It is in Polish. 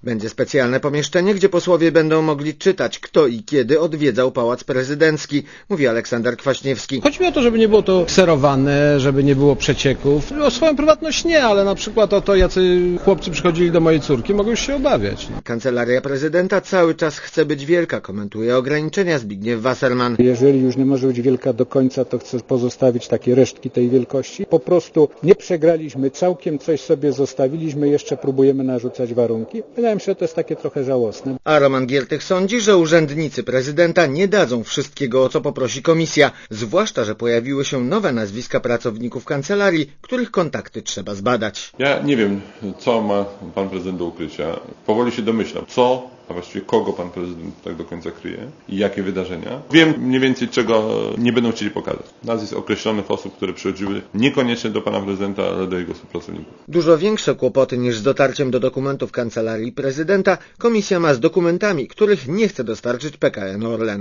Będzie specjalne pomieszczenie, gdzie posłowie będą mogli czytać, kto i kiedy odwiedzał Pałac Prezydencki, mówi Aleksander Kwaśniewski. Chodzi mi o to, żeby nie było to kserowane, żeby nie było przecieków. O swoją prywatność nie, ale na przykład o to, jacy chłopcy przychodzili do mojej córki, mogą już się obawiać. Kancelaria prezydenta cały czas chce być wielka, komentuje ograniczenia Zbigniew Wasserman. Jeżeli już nie może być wielka do końca, to chcę pozostawić takie resztki tej wielkości. Po prostu nie przegraliśmy całkiem, coś sobie zostawiliśmy, jeszcze próbujemy narzucać warunki. Wydaje mi się, że to jest takie trochę żałosne. A Roman Giertych sądzi, że urzędnicy prezydenta nie dadzą wszystkiego, o co poprosi komisja, zwłaszcza, że pojawiły się nowe nazwiska pracowników kancelarii, których kontakty trzeba zbadać. Ja nie wiem, co ma pan prezydent do ukrycia. Powoli się domyślam, co, a właściwie kogo pan prezydent tak do końca kryje i jakie wydarzenia. Wiem mniej więcej, czego nie będą chcieli pokazać. Nazwisk określonych osób, które przychodziły niekoniecznie do pana prezydenta, ale do jego współpracowników. Dużo większe kłopoty niż z dotarciem do dokumentów kancelarii prezydenta komisja ma z dokumentami, których nie chce dostarczyć PKN Orlen.